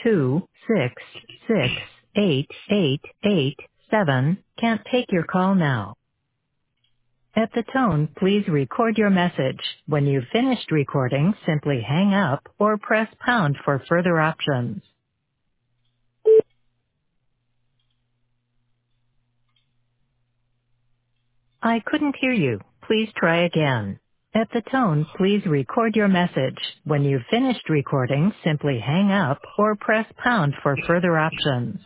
2668887 can't take your call now. At the tone, please record your message. When you've finished recording, simply hang up or press pound for further options. I couldn't hear you. Please try again. At the tone, please record your message. When you've finished recording, simply hang up or press pound for further options.